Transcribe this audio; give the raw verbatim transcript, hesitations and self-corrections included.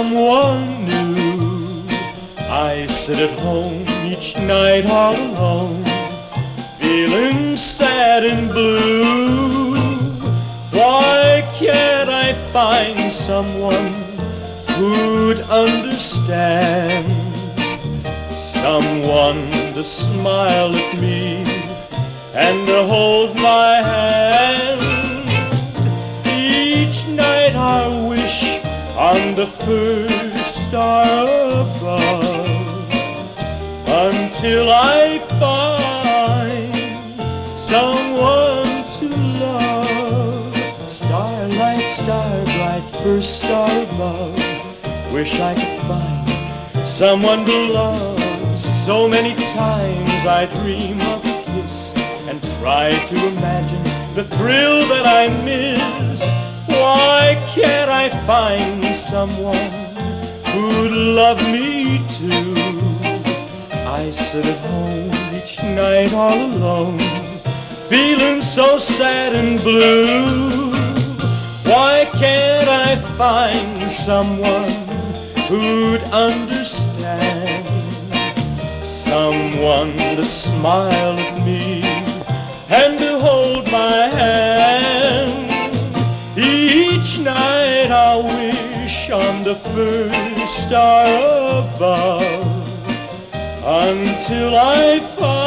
someone new. I sit at home each night all alone, feeling sad and blue. Why can't I find someone who'd understand? Someone to smile at me and to hold my hand. Each night I wish on the first star above, until I find someone to love. Starlight, star bright, first star above, wish I could find someone to love. So many times I dream of a kiss and try to imagine the thrill that I miss. Why can't I find someone who'd love me too? I sit at home each night all alone, feeling so sad and blue. Why can't I find someone who'd understand? Someone to smile at me and to hold my hand. Each night I wish on the first star above, until I find